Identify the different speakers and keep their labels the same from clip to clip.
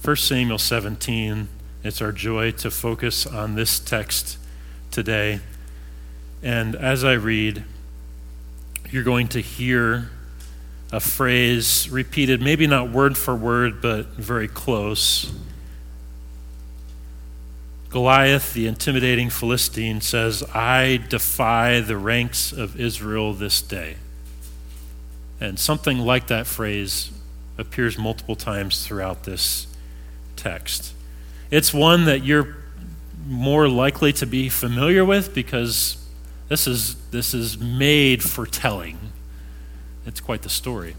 Speaker 1: 1 Samuel 17. It's our joy to focus on this text today. And as I read, you're going to hear a phrase repeated, maybe not word for word, but very close. Goliath, the intimidating Philistine, says, "I defy the ranks of Israel this day." And something like that phrase appears multiple times throughout this text. It's one that you're more likely to be familiar with because this is made for telling. It's quite the story.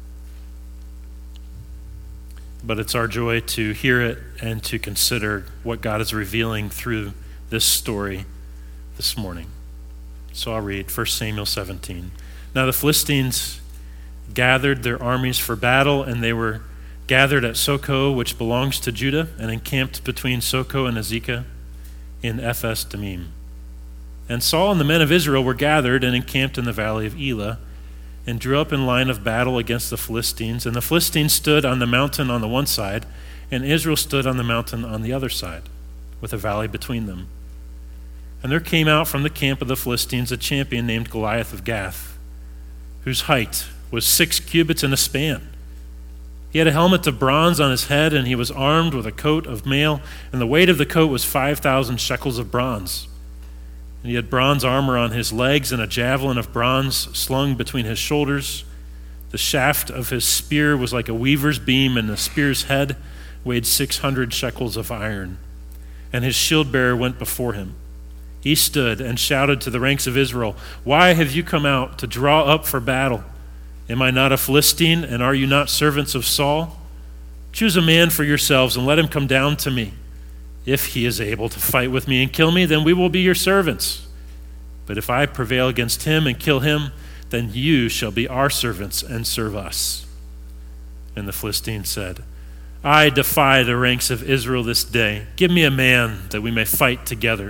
Speaker 1: But it's our joy to hear it and to consider what God is revealing through this story this morning. So I'll read 1 Samuel 17. Now the Philistines gathered their armies for battle, and they were gathered at Socoh, which belongs to Judah, and encamped between Socoh and Azekah in Ephes Dammim. And Saul and the men of Israel were gathered and encamped in the valley of Elah, and drew up in line of battle against the Philistines. And the Philistines stood on the mountain on the one side, and Israel stood on the mountain on the other side, with a valley between them. And there came out from the camp of the Philistines a champion named Goliath of Gath, whose height was 6 cubits and a span. He had a helmet of bronze on his head, and he was armed with a coat of mail, and the weight of the coat was 5,000 shekels of bronze. And he had bronze armor on his legs and a javelin of bronze slung between his shoulders. The shaft of his spear was like a weaver's beam, and the spear's head weighed 600 shekels of iron. And his shield bearer went before him. He stood and shouted to the ranks of Israel, "Why have you come out to draw up for battle? Am I not a Philistine, and are you not servants of Saul? Choose a man for yourselves and let him come down to me. If he is able to fight with me and kill me, then we will be your servants. But if I prevail against him and kill him, then you shall be our servants and serve us." And the Philistine said, "I defy the ranks of Israel this day. Give me a man that we may fight together."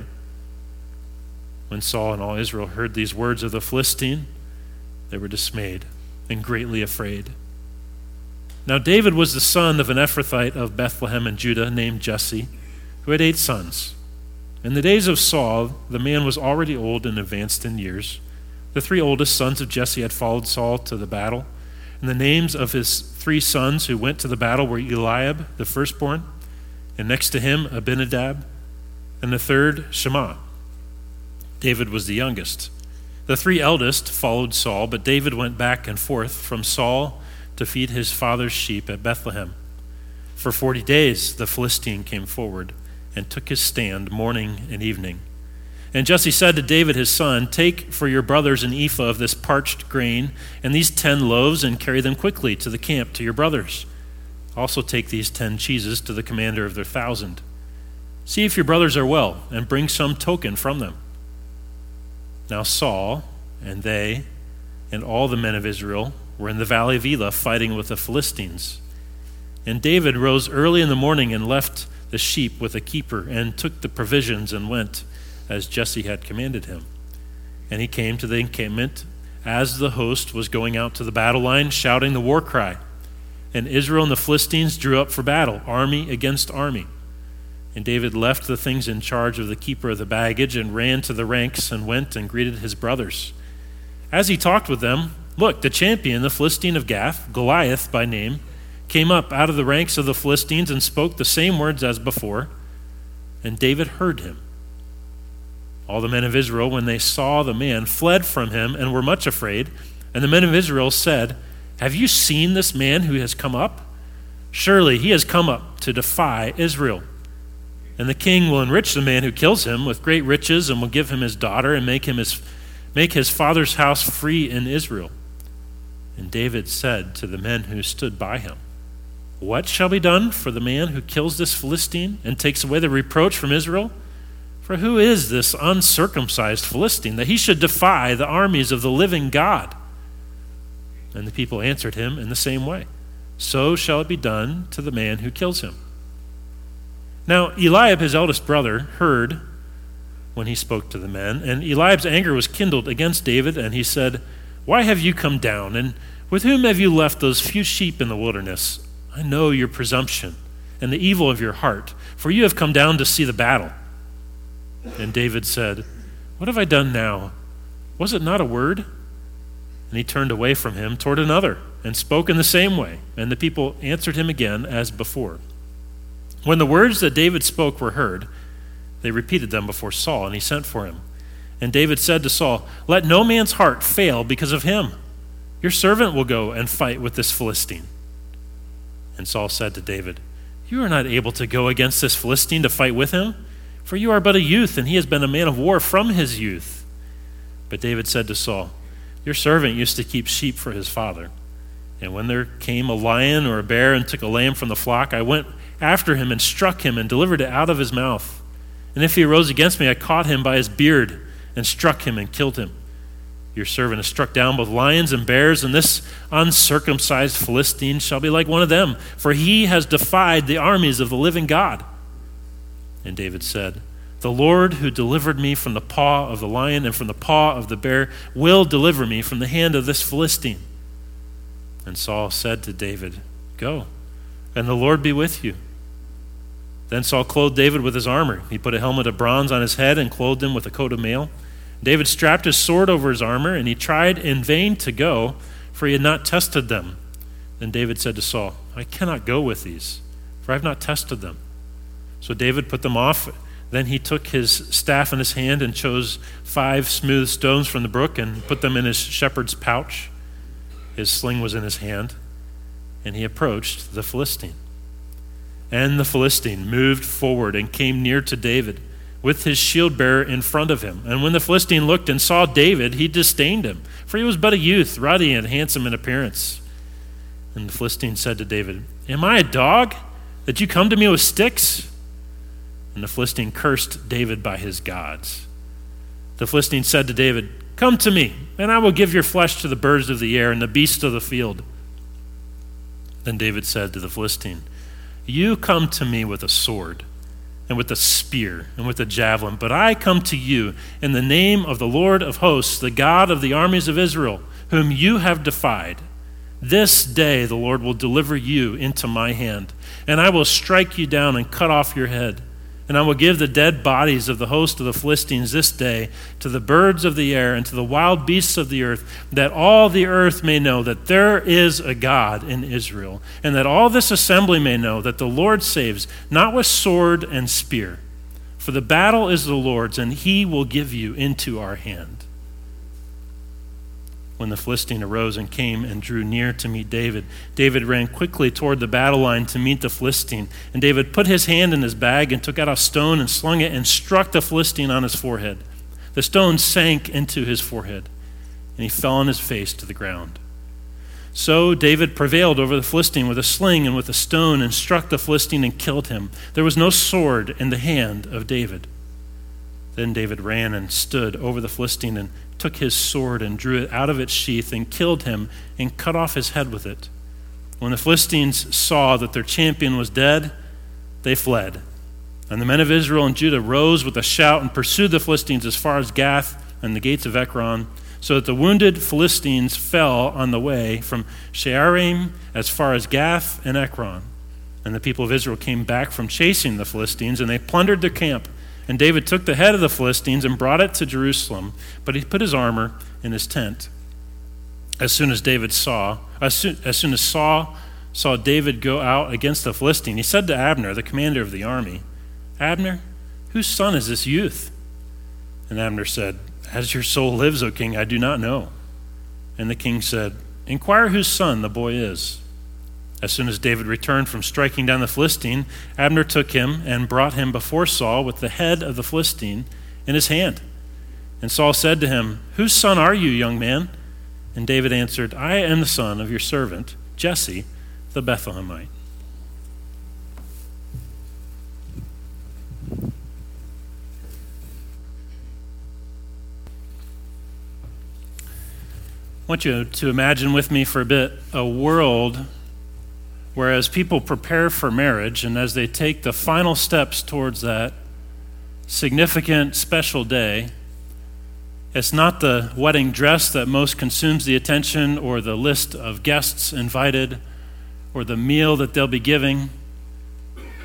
Speaker 1: When Saul and all Israel heard these words of the Philistine, they were dismayed and greatly afraid. Now David was the son of an Ephrathite of Bethlehem in Judah named Jesse, who had 8 sons. In the days of Saul, the man was already old and advanced in years. The 3 oldest sons of Jesse had followed Saul to the battle, and the names of his 3 sons who went to the battle were Eliab, the firstborn, and next to him Abinadab, and the third Shammah. David was the youngest. The 3 eldest followed Saul, but David went back and forth from Saul to feed his father's sheep at Bethlehem. For 40 days the Philistine came forward and took his stand morning and evening. And Jesse said to David his son, "Take for your brothers an ephah of this parched grain and these 10 loaves and carry them quickly to the camp to your brothers. Also take these 10 cheeses to the commander of their 1,000. See if your brothers are well, and bring some token from them." Now Saul and they and all the men of Israel were in the valley of Elah fighting with the Philistines. And David rose early in the morning and left the sheep with a keeper and took the provisions and went as Jesse had commanded him. And he came to the encampment as the host was going out to the battle line, shouting the war cry. And Israel and the Philistines drew up for battle, army against army. And David left the things in charge of the keeper of the baggage and ran to the ranks and went and greeted his brothers. As he talked with them, look, the champion, the Philistine of Gath, Goliath by name, came up out of the ranks of the Philistines and spoke the same words as before, and David heard him. All the men of Israel, when they saw the man, fled from him and were much afraid. And the men of Israel said, "Have you seen this man who has come up? Surely he has come up to defy Israel. And the king will enrich the man who kills him with great riches and will give him his daughter and make his father's house free in Israel." And David said to the men who stood by him, "What shall be done for the man who kills this Philistine and takes away the reproach from Israel? For who is this uncircumcised Philistine that he should defy the armies of the living God?" And the people answered him in the same way, "So shall it be done to the man who kills him." Now Eliab, his eldest brother, heard when he spoke to the men, and Eliab's anger was kindled against David, and he said, "Why have you come down, and with whom have you left those few sheep in the wilderness? I know your presumption, and the evil of your heart, for you have come down to see the battle." And David said, "What have I done now? Was it not a word?" And he turned away from him toward another and spoke in the same way. And the people answered him again as before. When the words that David spoke were heard, they repeated them before Saul, and he sent for him. And David said to Saul, "Let no man's heart fail because of him. Your servant will go and fight with this Philistine." And Saul said to David, "You are not able to go against this Philistine to fight with him, for you are but a youth, and he has been a man of war from his youth." But David said to Saul, "Your servant used to keep sheep for his father. And when there came a lion or a bear and took a lamb from the flock, I went after him and struck him and delivered it out of his mouth. And if he arose against me, I caught him by his beard and struck him and killed him. Your servant has struck down both lions and bears, and this uncircumcised Philistine shall be like one of them, for he has defied the armies of the living God." And David said, "The Lord who delivered me from the paw of the lion and from the paw of the bear will deliver me from the hand of this Philistine." And Saul said to David, "Go, and the Lord be with you." Then Saul clothed David with his armor. He put a helmet of bronze on his head and clothed him with a coat of mail. David strapped his sword over his armor, and he tried in vain to go, for he had not tested them. Then David said to Saul, "I cannot go with these, for I have not tested them." So David put them off. Then he took his staff in his hand and chose 5 smooth stones from the brook and put them in his shepherd's pouch. His sling was in his hand, and he approached the Philistine. And the Philistine moved forward and came near to David, with his shield bearer in front of him. And when the Philistine looked and saw David, he disdained him, for he was but a youth, ruddy and handsome in appearance. And the Philistine said to David, "Am I a dog, that you come to me with sticks?" And the Philistine cursed David by his gods. The Philistine said to David, "Come to me, and I will give your flesh to the birds of the air and the beasts of the field." Then David said to the Philistine, "You come to me with a sword, and with a spear, and with a javelin, but I come to you in the name of the Lord of hosts, the God of the armies of Israel, whom you have defied. This day the Lord will deliver you into my hand, and I will strike you down and cut off your head. And I will give the dead bodies of the host of the Philistines this day to the birds of the air and to the wild beasts of the earth, that all the earth may know that there is a God in Israel, and that all this assembly may know that the Lord saves, not with sword and spear. For the battle is the Lord's, and he will give you into our hand." When the Philistine arose and came and drew near to meet David, David ran quickly toward the battle line to meet the Philistine. And David put his hand in his bag and took out a stone and slung it and struck the Philistine on his forehead. The stone sank into his forehead, and he fell on his face to the ground. So David prevailed over the Philistine with a sling and with a stone and struck the Philistine and killed him. There was no sword in the hand of David. Then David ran and stood over the Philistine and took his sword and drew it out of its sheath and killed him and cut off his head with it. When the Philistines saw that their champion was dead, they fled. And the men of Israel and Judah rose with a shout and pursued the Philistines as far as Gath and the gates of Ekron, so that the wounded Philistines fell on the way from Shearim as far as Gath and Ekron. And the people of Israel came back from chasing the Philistines, and they plundered their camp. And David took the head of the Philistines and brought it to Jerusalem, but he put his armor in his tent. As soon as Saul saw David go out against the Philistine, he said to Abner, the commander of the army, "Abner, whose son is this youth?" And Abner said, "As your soul lives, O king, I do not know." And the king said, "Inquire whose son the boy is." As soon as David returned from striking down the Philistine, Abner took him and brought him before Saul with the head of the Philistine in his hand. And Saul said to him, "Whose son are you, young man?" And David answered, "I am the son of your servant, Jesse the Bethlehemite." I want you to imagine with me for a bit a world whereas people prepare for marriage, and as they take the final steps towards that significant, special day, it's not the wedding dress that most consumes the attention, or the list of guests invited, or the meal that they'll be giving.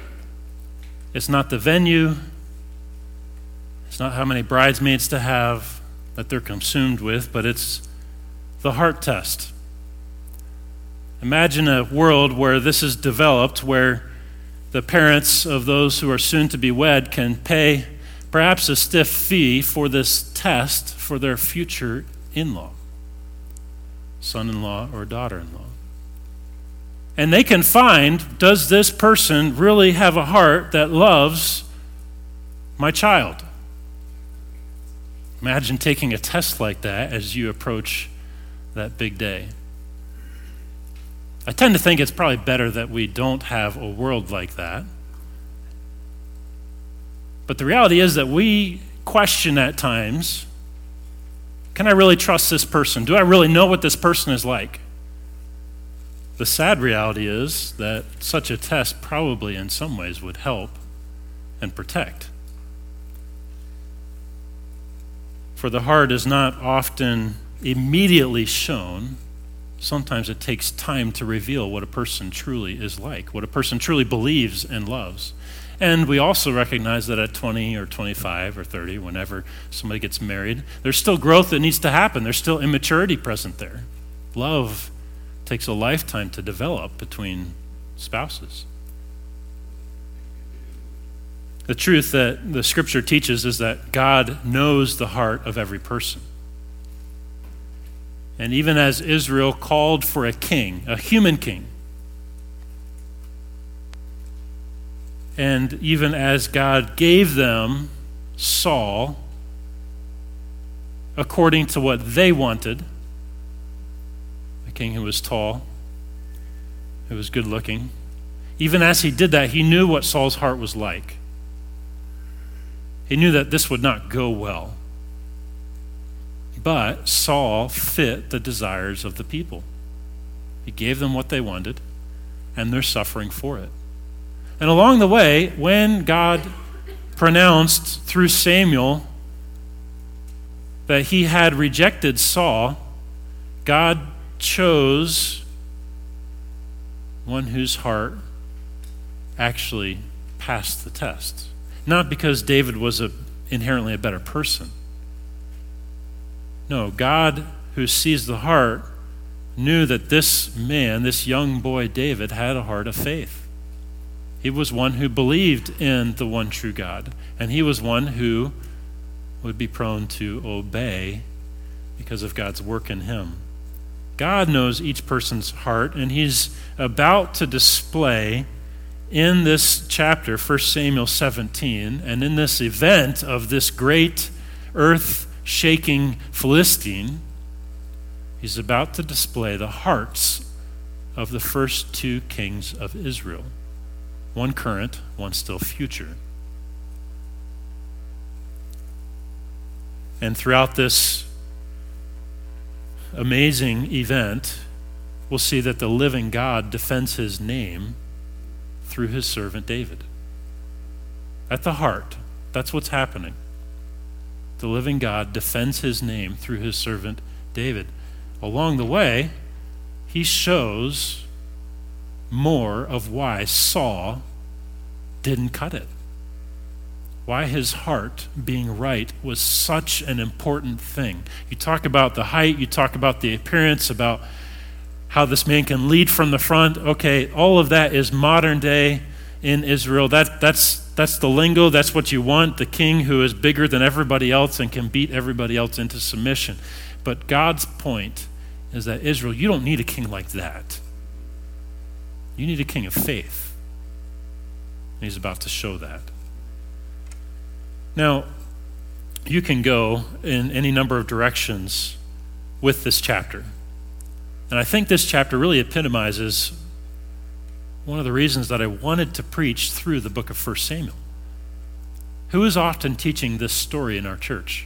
Speaker 1: It's not the venue. It's not how many bridesmaids to have that they're consumed with, but it's the heart test. Imagine a world where this is developed, where the parents of those who are soon to be wed can pay perhaps a stiff fee for this test for their future in-law, son-in-law or daughter-in-law. And they can find, does this person really have a heart that loves my child? Imagine taking a test like that as you approach that big day. I tend to think it's probably better that we don't have a world like that. But the reality is that we question at times, can I really trust this person? Do I really know what this person is like? The sad reality is that such a test probably in some ways would help and protect. For the heart is not often immediately shown. Sometimes it takes time to reveal what a person truly is like, what a person truly believes and loves. And we also recognize that at 20 or 25 or 30, whenever somebody gets married, there's still growth that needs to happen. There's still immaturity present there. Love takes a lifetime to develop between spouses. The truth that the Scripture teaches is that God knows the heart of every person. And even as Israel called for a king, a human king, and even as God gave them Saul according to what they wanted, a king who was tall, who was good looking, even as he did that, he knew what Saul's heart was like. He knew that this would not go well. But Saul fit the desires of the people. He gave them what they wanted, and they're suffering for it. And along the way, when God pronounced through Samuel that he had rejected Saul, God chose one whose heart actually passed the test. Not because David was inherently a better person. No, God, who sees the heart, knew that this man, this young boy David, had a heart of faith. He was one who believed in the one true God, and he was one who would be prone to obey because of God's work in him. God knows each person's heart, and he's about to display in this chapter, 1 Samuel 17, and in this event of this great earth-shaking Philistine, he's about to display the hearts of the first two kings of Israel. One current, one still future. And throughout this amazing event, we'll see that the living God defends his name through his servant David. At the heart, that's what's happening. The living God defends his name through his servant David. Along the way, he shows more of why Saul didn't cut it. Why his heart being right was such an important thing. You talk about the height, you talk about the appearance, about how this man can lead from the front. Okay, all of that is modern day in Israel. That's the lingo, that's what you want, the king who is bigger than everybody else and can beat everybody else into submission. But God's point is that Israel, you don't need a king like that. You need a king of faith. And he's about to show that. Now, you can go in any number of directions with this chapter. And I think this chapter really epitomizes one of the reasons that I wanted to preach through the book of 1 Samuel. Who is often teaching this story in our church?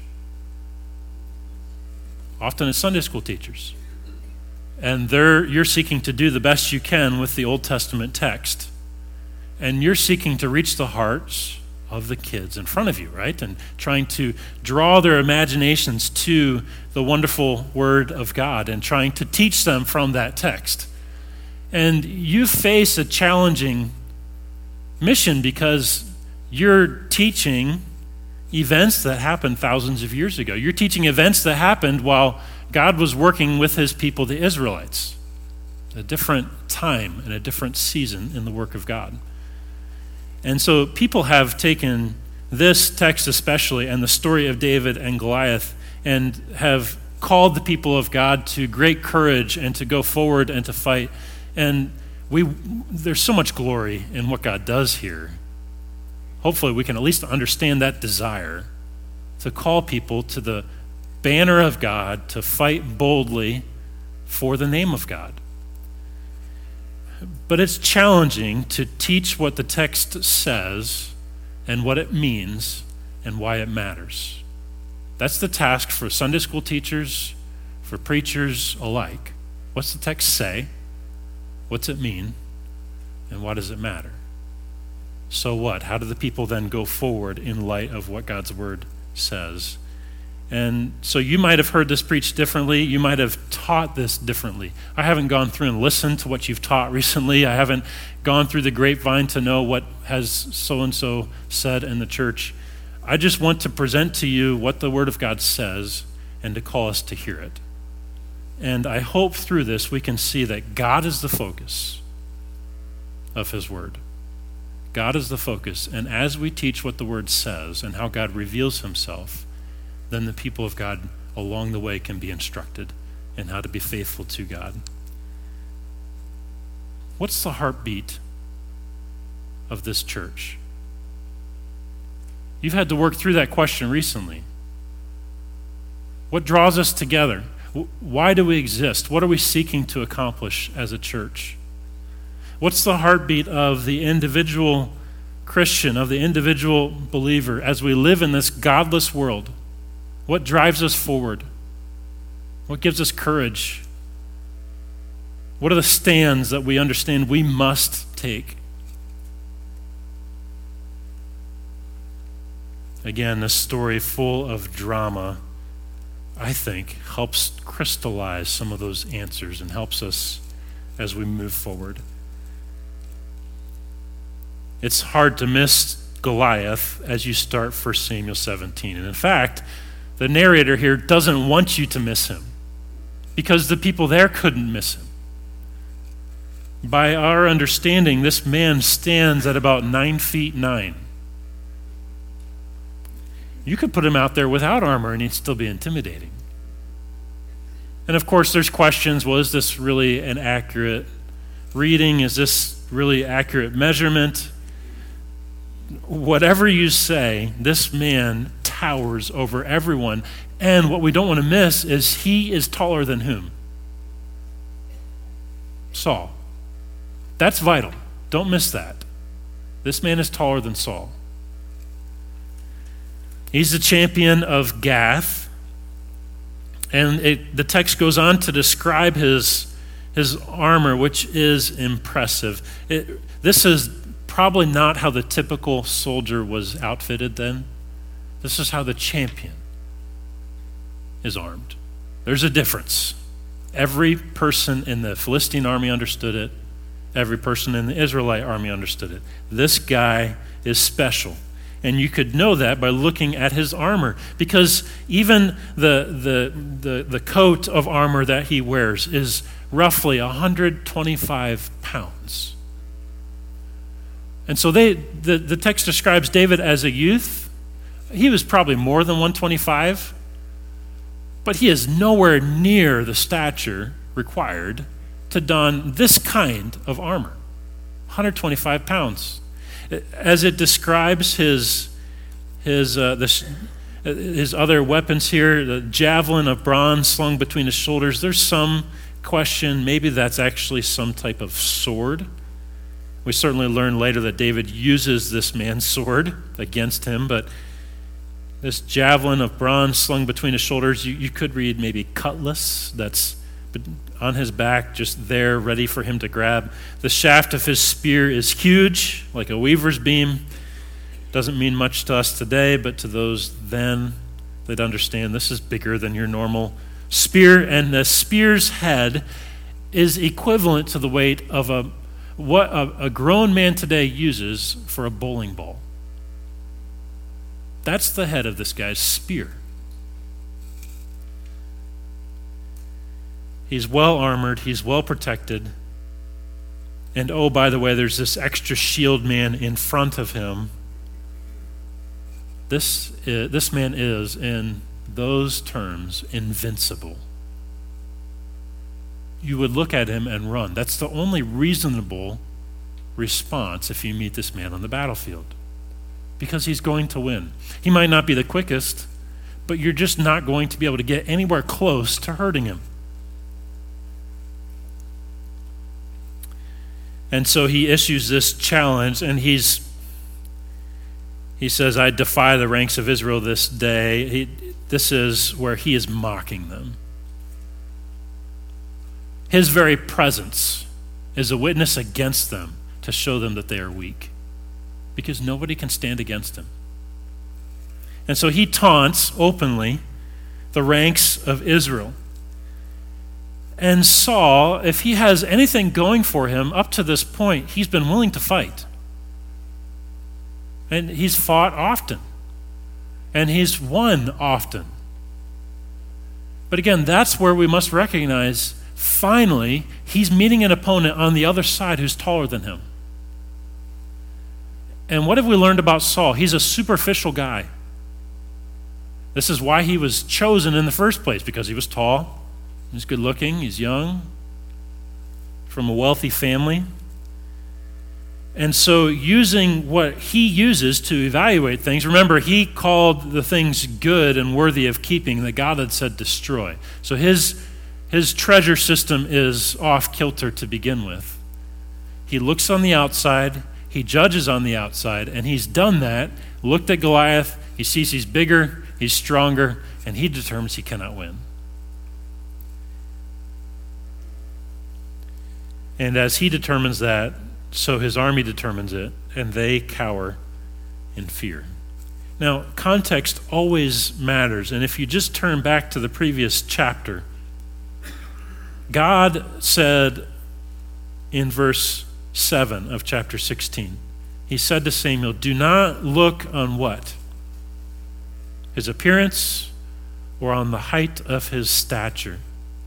Speaker 1: Often it's Sunday school teachers. And you're seeking to do the best you can with the Old Testament text. And you're seeking to reach the hearts of the kids in front of you, right? And trying to draw their imaginations to the wonderful Word of God and trying to teach them from that text. And you face a challenging mission because You're teaching events that happened thousands of years ago. You're teaching events that happened while God was working with his people, the Israelites. A different time and a different season in the work of God. And so people have taken this text especially and the story of David and Goliath and have called the people of God to great courage and to go forward and to fight. And there's so much glory in what God does here. Hopefully we can at least understand that desire to call people to the banner of God, to fight boldly for the name of God. But it's challenging to teach what the text says and what it means and why it matters. That's the task for Sunday school teachers, for preachers alike. What's the text say? What's it mean? And why does it matter? So what? How do the people then go forward in light of what God's word says? And so you might have heard this preached differently. You might have taught this differently. I haven't gone through and listened to what you've taught recently. I haven't gone through the grapevine to know what has so-and-so said in the church. I just want to present to you what the Word of God says and to call us to hear it. And I hope through this we can see that God is the focus of his Word. God is the focus. And as we teach what the Word says and how God reveals himself, then the people of God along the way can be instructed in how to be faithful to God. What's the heartbeat of this church? You've had to work through that question recently. What draws us together? Why do we exist? What are we seeking to accomplish as a church? What's the heartbeat of the individual Christian, of the individual believer as we live in this godless world? What drives us forward? What gives us courage? What are the stands that we understand we must take? Again, this story full of drama, I think, helps crystallize some of those answers and helps us as we move forward. It's hard to miss Goliath as you start 1 Samuel 17. And in fact, the narrator here doesn't want you to miss him because the people there couldn't miss him. By our understanding, this man stands at about 9'9". You could put him out there without armor and he'd still be intimidating. And of course, there's questions. Well, is this really an accurate reading? Is this really accurate measurement? Whatever you say, this man towers over everyone. And what we don't want to miss is he is taller than whom? Saul. That's vital. Don't miss that. This man is taller than Saul. He's the champion of Gath. And the text goes on to describe his armor, which is impressive. This is probably not how the typical soldier was outfitted then. This is how the champion is armed. There's a difference. Every person in the Philistine army understood it. Every person in the Israelite army understood it. This guy is special. And you could know that by looking at his armor, because even the coat of armor that he wears is roughly 125 pounds. And so the text describes David as a youth. He was probably more than 125, but he is nowhere near the stature required to don this kind of armor. 125 pounds. As it describes his other weapons here, the javelin of bronze slung between his shoulders, there's some question, maybe that's actually some type of sword. We certainly learn later that David uses this man's sword against him, but this javelin of bronze slung between his shoulders, you could read maybe cutlass, that's on his back, just there, ready for him to grab. The shaft of his spear is huge, like a weaver's beam. Doesn't mean much to us today, but to those then, they'd understand this is bigger than your normal spear. And the spear's head is equivalent to the weight of what a grown man today uses for a bowling ball. That's the head of this guy's spear. He's well armored. He's well protected. And oh, by the way, there's this extra shield man in front of him. This man is, in those terms, invincible. You would look at him and run. That's the only reasonable response if you meet this man on the battlefield, because he's going to win. He might not be the quickest, but you're just not going to be able to get anywhere close to hurting him. And so he issues this challenge, and he says, I defy the ranks of Israel this day. This is where he is mocking them. His very presence is a witness against them to show them that they are weak, because nobody can stand against him. And so he taunts openly the ranks of Israel. And Saul, if he has anything going for him up to this point, he's been willing to fight. And he's fought often. And he's won often. But again, that's where we must recognize, finally, he's meeting an opponent on the other side who's taller than him. And what have we learned about Saul? He's a superficial guy. This is why he was chosen in the first place, because he was tall. He's good looking, he's young, from a wealthy family. And so using what he uses to evaluate things, remember, he called the things good and worthy of keeping that God had said destroy. So his treasure system is off kilter to begin with. He looks on the outside, he judges on the outside, and he's done that, looked at Goliath, he sees he's bigger, he's stronger, and he determines he cannot win. And as he determines that, so his army determines it, and they cower in fear. Now, context always matters, and if you just turn back to the previous chapter, God said in verse 7 of chapter 16, he said to Samuel, do not look on what? His appearance or on the height of his stature.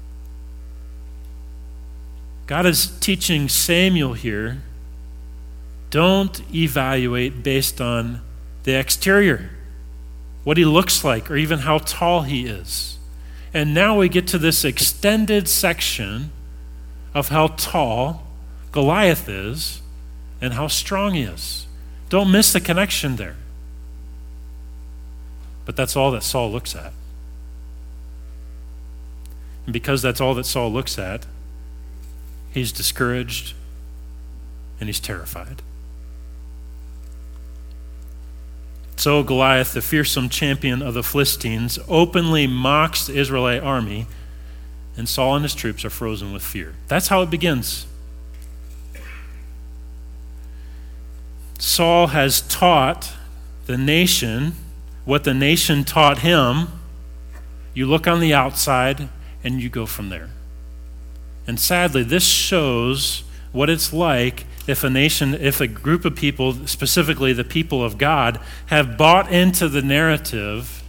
Speaker 1: God is teaching Samuel here, don't evaluate based on the exterior, what he looks like, or even how tall he is. And now we get to this extended section of how tall Goliath is and how strong he is. Don't miss the connection there. But that's all that Saul looks at. And because that's all that Saul looks at, he's discouraged and he's terrified. So Goliath, the fearsome champion of the Philistines, openly mocks the Israelite army, and Saul and his troops are frozen with fear. That's how it begins. Saul has taught the nation what the nation taught him. You look on the outside and you go from there. And sadly, this shows what it's like if a group of people, specifically the people of God, have bought into the narrative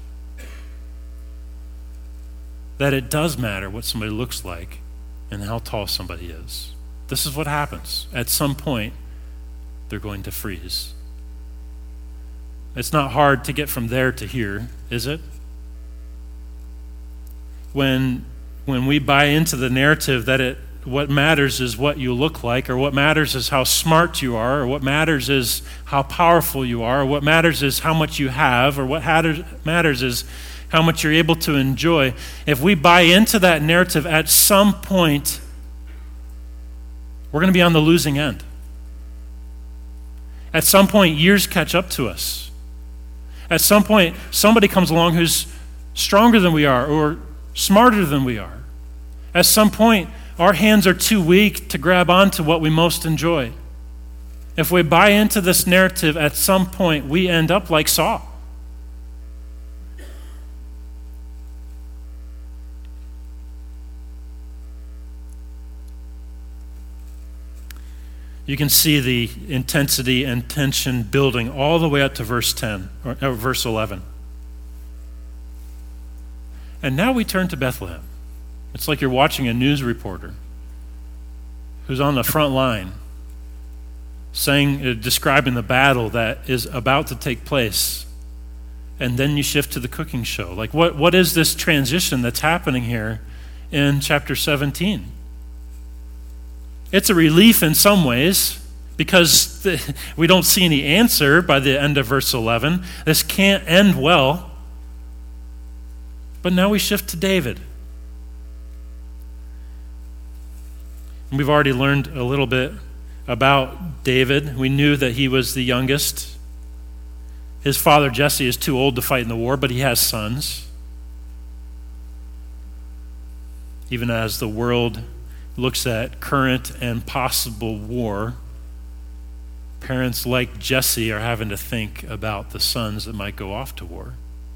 Speaker 1: that it does matter what somebody looks like and how tall somebody is. This is what happens. At some point, they're going to freeze. It's not hard to get from there to here, is it? When we buy into the narrative that what matters is what you look like, or what matters is how smart you are, or what matters is how powerful you are, or what matters is how much you have, or what matters is how much you're able to enjoy. If we buy into that narrative, at some point, we're going to be on the losing end. At some point, years catch up to us. At some point, somebody comes along who's stronger than we are, or smarter than we are. At some point, our hands are too weak to grab onto what we most enjoy. If we buy into this narrative, at some point, we end up like Saul. You can see the intensity and tension building all the way up to verse 10 or verse 11. And now we turn to Bethlehem. It's like you're watching a news reporter who's on the front line describing the battle that is about to take place. And then you shift to the cooking show. Like what is this transition that's happening here in chapter 17? It's a relief in some ways because we don't see any answer by the end of verse 11. This can't end well. But now we shift to David. And we've already learned a little bit about David. We knew that he was the youngest. His father Jesse is too old to fight in the war, but he has sons. Even as the world looks at current and possible war, parents like Jesse are having to think about the sons that might go off to war.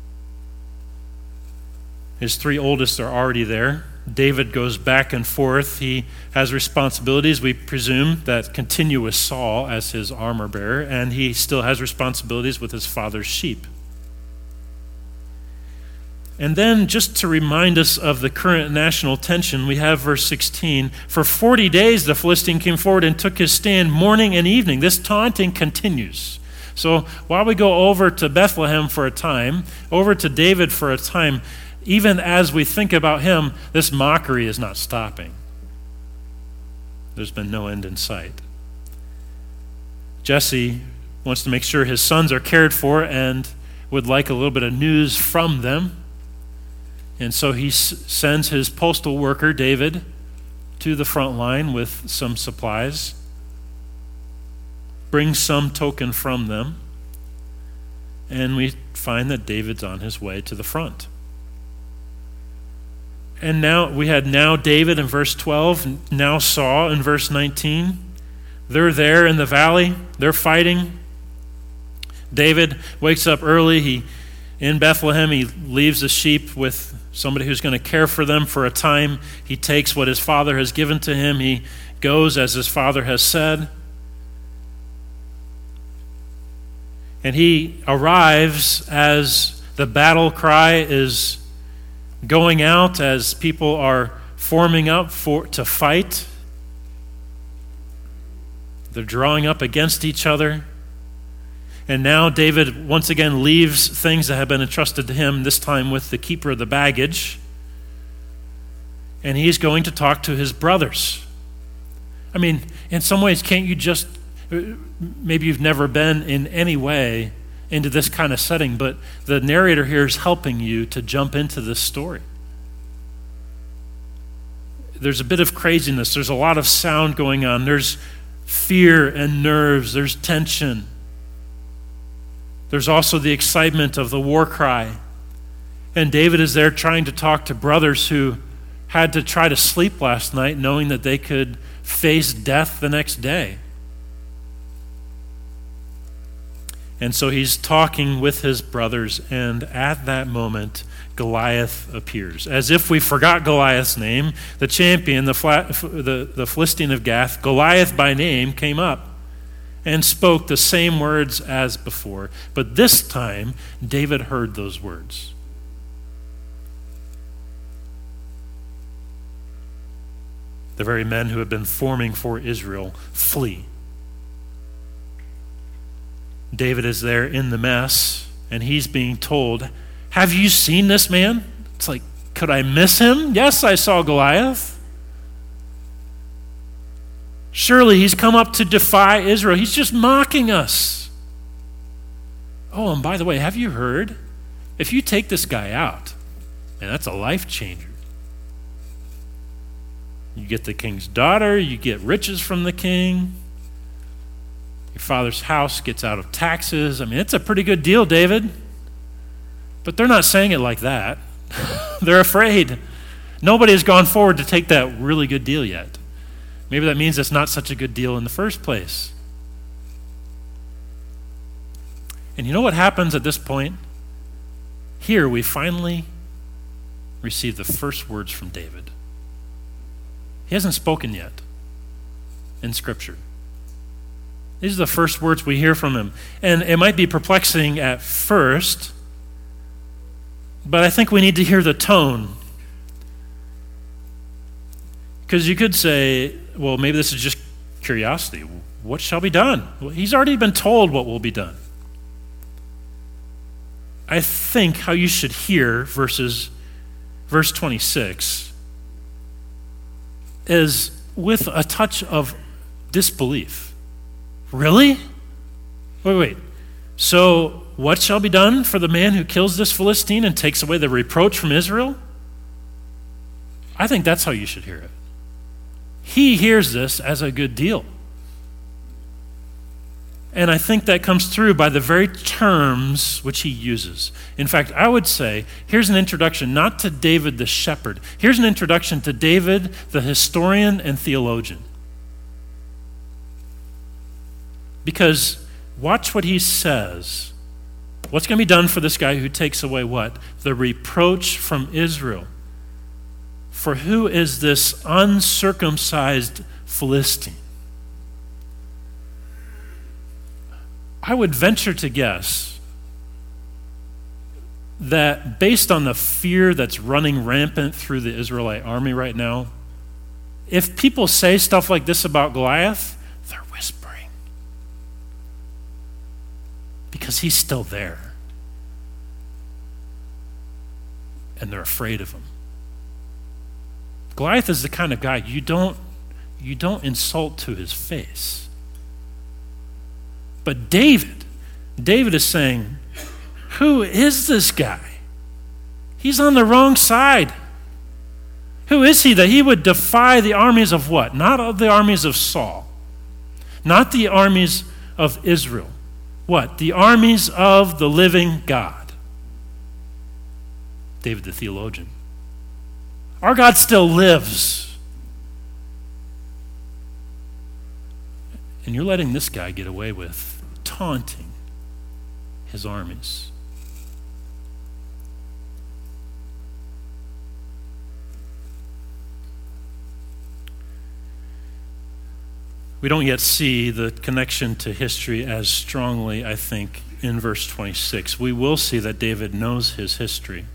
Speaker 1: His three oldest are already there. David goes back and forth. He has responsibilities, we presume, that continue with Saul as his armor bearer, and he still has responsibilities with his father's sheep. And then, just to remind us of the current national tension, we have verse 16. For 40 days the Philistine came forward and took his stand morning and evening. This taunting continues. So while we go over to Bethlehem for a time, over to David for a time, even as we think about him, this mockery is not stopping. There's been no end in sight. Jesse wants to make sure his sons are cared for and would like a little bit of news from them. And so he sends his postal worker, David, to the front line with some supplies, brings some token from them, and we find that David's on his way to the front. And now we had David in verse 12, now Saul in verse 19. They're there in the valley. They're fighting. David wakes up early. In Bethlehem, he leaves the sheep with somebody who's going to care for them for a time. He takes what his father has given to him. He goes as his father has said. And he arrives as the battle cry is going out, as people are forming up to fight. They're drawing up against each other. And now David once again leaves things that have been entrusted to him, this time with the keeper of the baggage. And he's going to talk to his brothers. I mean, in some ways, can't you just, maybe you've never been in any way into this kind of setting, but the narrator here is helping you to jump into this story. There's a bit of craziness. There's a lot of sound going on. There's fear and nerves. There's tension. There's also the excitement of the war cry. And David is there trying to talk to brothers who had to try to sleep last night knowing that they could face death the next day. And so he's talking with his brothers, and at that moment, Goliath appears. As if we forgot Goliath's name, the champion, the Philistine of Gath, Goliath by name, came up and spoke the same words as before. But this time, David heard those words. The very men who have been forming for Israel flee. David is there in the mess, and he's being told, have you seen this man? It's like, could I miss him? Yes, I saw Goliath. Surely he's come up to defy Israel. He's just mocking us. Oh, and by the way, have you heard? If you take this guy out, man, that's a life changer. You get the king's daughter, you get riches from the king. Your father's house gets out of taxes. I mean, it's a pretty good deal, David. But they're not saying it like that. They're afraid. Nobody has gone forward to take that really good deal yet. Maybe that means it's not such a good deal in the first place. And you know what happens at this point? Here we finally receive the first words from David. He hasn't spoken yet in Scripture. These are the first words we hear from him. And it might be perplexing at first, but I think we need to hear the tone. Because you could say, well, maybe this is just curiosity. What shall be done? Well, he's already been told what will be done. I think how you should hear verse 26 is with a touch of disbelief. Really? Wait. So what shall be done for the man who kills this Philistine and takes away the reproach from Israel? I think that's how you should hear it. He hears this as a good deal. And I think that comes through by the very terms which he uses. In fact, I would say, here's an introduction not to David the shepherd. Here's an introduction to David the historian and theologian. Because watch what he says. What's going to be done for this guy who takes away what? The reproach from Israel. For who is this uncircumcised Philistine? I would venture to guess that based on the fear that's running rampant through the Israelite army right now, if people say stuff like this about Goliath, they're whispering. Because he's still there. And they're afraid of him. Goliath is the kind of guy you don't insult to his face. But David is saying, who is this guy? He's on the wrong side. Who is he that he would defy the armies of what? Not of the armies of Saul. Not the armies of Israel. What? The armies of the living God. David the theologian. Our God still lives. And you're letting this guy get away with taunting his armies. We don't yet see the connection to history as strongly, I think, in verse 26. We will see that David knows his history.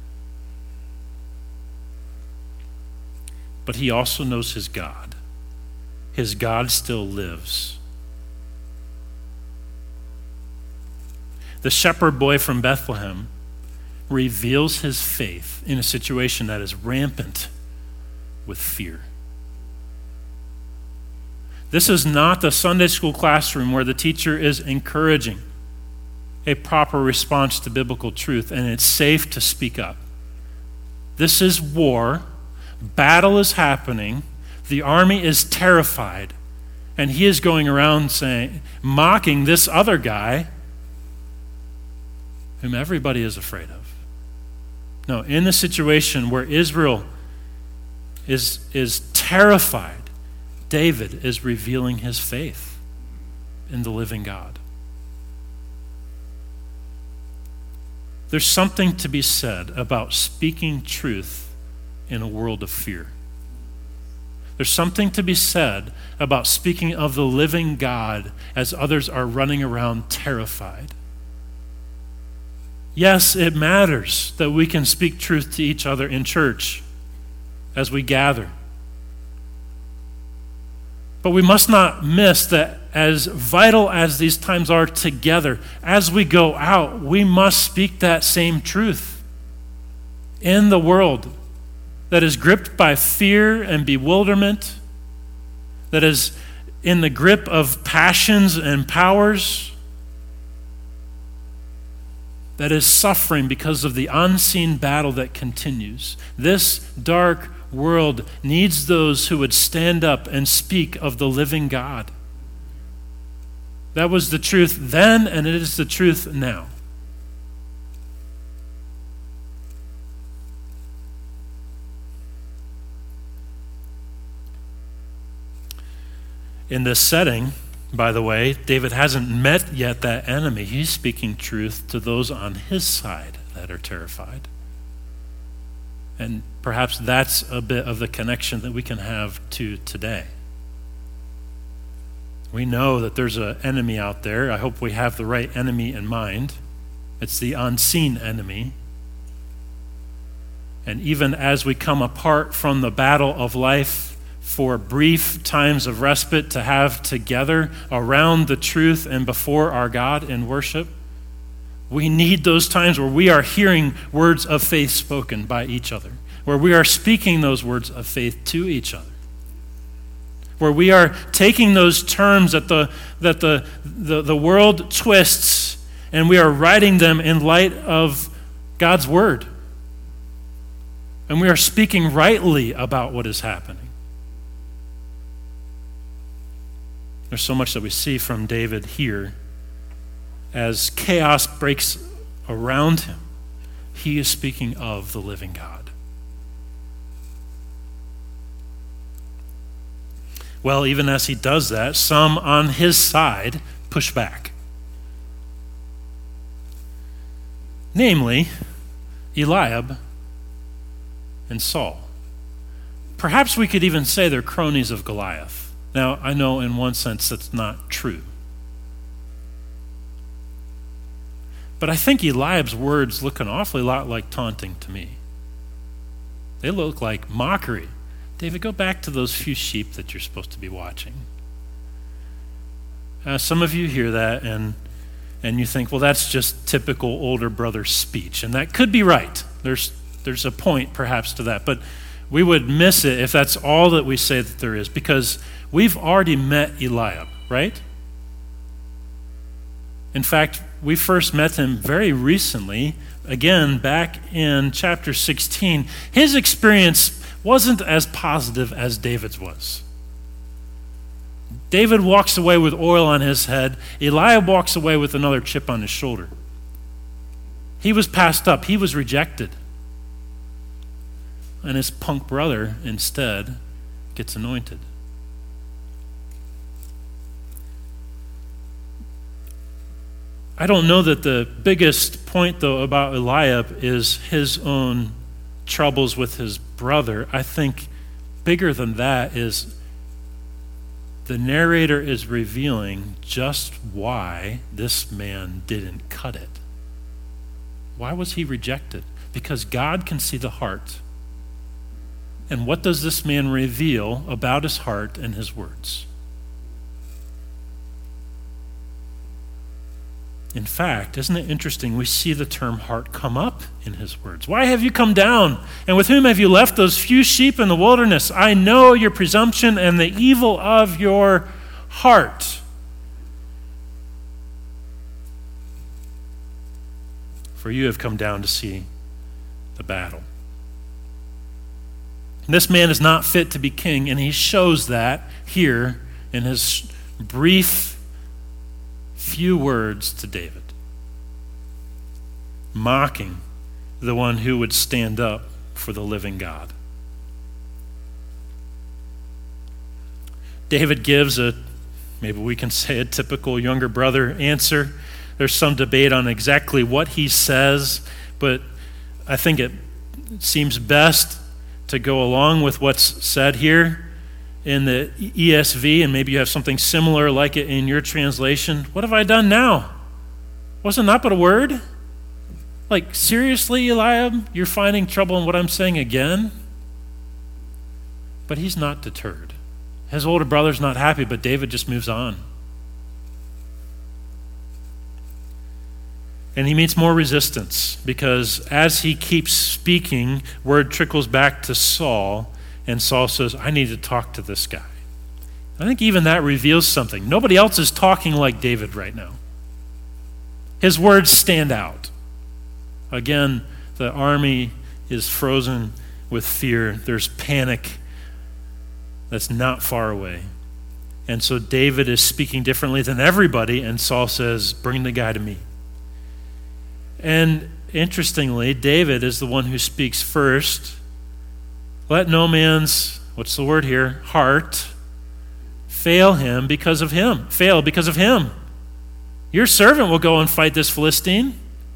Speaker 1: But he also knows his God. His God still lives. The shepherd boy from Bethlehem reveals his faith in a situation that is rampant with fear. This is not the Sunday school classroom where the teacher is encouraging a proper response to biblical truth and it's safe to speak up. This is war. Battle is happening. The army is terrified. And he is going around mocking this other guy whom everybody is afraid of. No, in the situation where Israel is terrified, David is revealing his faith in the living God. There's something to be said about speaking truth in a world of fear. There's something to be said about speaking of the living God as others are running around terrified. Yes, it matters that we can speak truth to each other in church as we gather. But we must not miss that as vital as these times are together, as we go out, we must speak that same truth in the world that is gripped by fear and bewilderment, that is in the grip of passions and powers, that is suffering because of the unseen battle that continues. This dark world needs those who would stand up and speak of the living God. That was the truth then, and it is the truth now. In this setting, by the way, David hasn't met yet that enemy. He's speaking truth to those on his side that are terrified. And perhaps that's a bit of the connection that we can have to today. We know that there's an enemy out there. I hope we have the right enemy in mind. It's the unseen enemy. And even as we come apart from the battle of life for brief times of respite to have together around the truth and before our God in worship, we need those times where we are hearing words of faith spoken by each other, where we are speaking those words of faith to each other, where we are taking those terms that the world twists and we are writing them in light of God's word. And we are speaking rightly about what is happening. There's so much that we see from David here. As chaos breaks around him, he is speaking of the living God. Well, even as he does that, some on his side push back. Namely, Eliab and Saul. Perhaps we could even say they're cronies of Goliath. Now, I know in one sense that's not true. But I think Eliab's words look an awfully lot like taunting to me. They look like mockery. David, go back to those few sheep that you're supposed to be watching. Some of you hear that and you think, well, that's just typical older brother speech. And that could be right. There's a point perhaps to that. But we would miss it if that's all that we say that there is, because we've already met Eliab, right? In fact, we first met him very recently, again, back in chapter 16. His experience wasn't as positive as David's was. David walks away with oil on his head. Eliab walks away with another chip on his shoulder. He was passed up. He was rejected. And his punk brother, instead, gets anointed. I don't know that the biggest point, though, about Eliab is his own troubles with his brother. I think bigger than that is the narrator is revealing just why this man didn't cut it. Why was he rejected? Because God can see the heart. And what does this man reveal about his heart and his words? In fact, isn't it interesting? We see the term heart come up in his words. Why have you come down? And with whom have you left those few sheep in the wilderness? I know your presumption and the evil of your heart. For you have come down to see the battle. This man is not fit to be king, and he shows that here in his brief few words to David, mocking the one who would stand up for the living God. David gives maybe we can say a typical younger brother answer. There's some debate on exactly what he says, but I think it seems best to go along with what's said here in the ESV, and maybe you have something similar like it in your translation. What have I done now? Wasn't that but a word? Like, seriously, Eliab, you're finding trouble in what I'm saying again? But he's not deterred. His older brother's not happy, but David just moves on. And he meets more resistance because as he keeps speaking, word trickles back to Saul, and Saul says, I need to talk to this guy. I think even that reveals something. Nobody else is talking like David right now. His words stand out. Again, the army is frozen with fear. There's panic that's not far away. And so David is speaking differently than everybody, and Saul says, bring the guy to me. And interestingly, David is the one who speaks first. Let no man's, what's the word here, heart fail because of him. Your servant will go and fight this Philistine.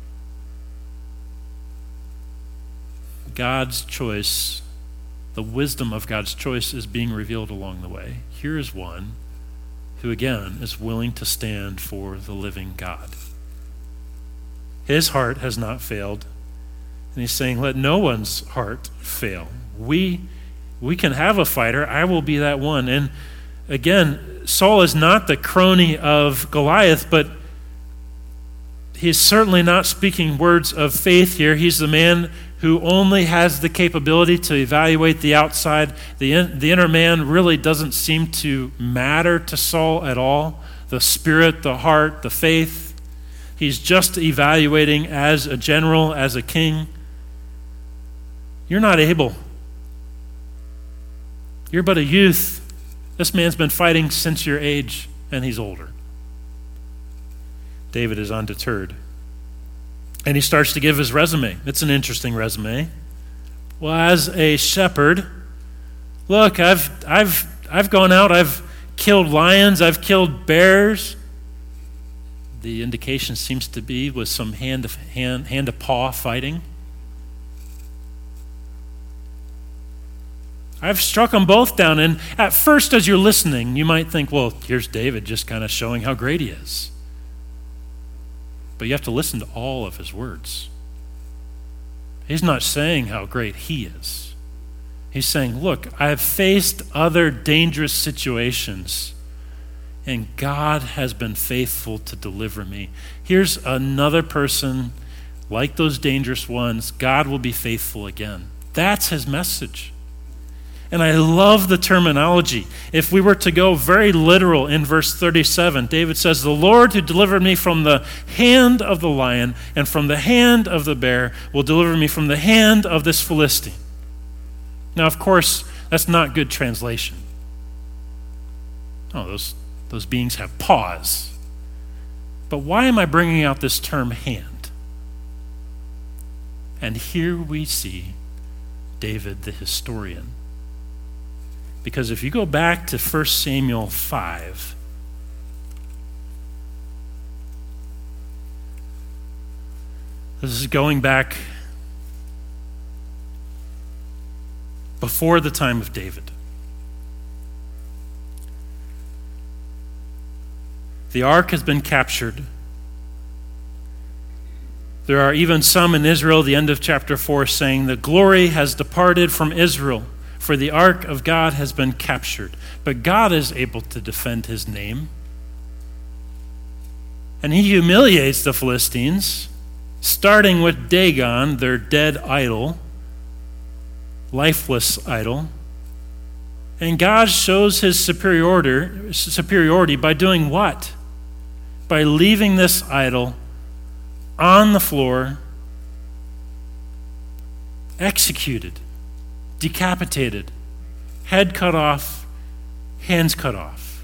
Speaker 1: God's choice, the wisdom of God's choice is being revealed along the way. Here is one who again is willing to stand for the living God. His heart has not failed, and he's saying, let no one's heart fail. We can have a fighter. I will be that one. And again, Saul is not the crony of Goliath, but he's certainly not speaking words of faith here. He's the man who only has the capability to evaluate the outside. The inner man really doesn't seem to matter to Saul at all. The spirit, the heart, the faith. He's just evaluating as a general, as a king. You're not able. You're but a youth. This man's been fighting since your age, and he's older. David is undeterred. And he starts to give his resume. It's an interesting resume. Well, as a shepherd, look, I've gone out, I've killed lions, I've killed bears. The indication seems to be with some hand-to-paw fighting. I've struck them both down, and at first as you're listening, you might think, well, here's David just kind of showing how great he is. But you have to listen to all of his words. He's not saying how great he is. He's saying, look, I have faced other dangerous situations, and God has been faithful to deliver me. Here's another person like those dangerous ones. God will be faithful again. That's his message. And I love the terminology. If we were to go very literal in verse 37, David says, the Lord who delivered me from the hand of the lion and from the hand of the bear will deliver me from the hand of this Philistine. Now, of course, that's not good translation. Oh, those beings have paws. But why am I bringing out this term hand? And here we see David the historian. Because if you go back to 1 Samuel 5, this is going back before the time of David. The ark has been captured. There are even some in Israel, the end of chapter 4, saying, the glory has departed from Israel, for the ark of God has been captured. But God is able to defend his name. And he humiliates the Philistines, starting with Dagon, their dead idol, lifeless idol. And God shows his superiority by doing what? By leaving this idol on the floor, executed, decapitated, head cut off, hands cut off.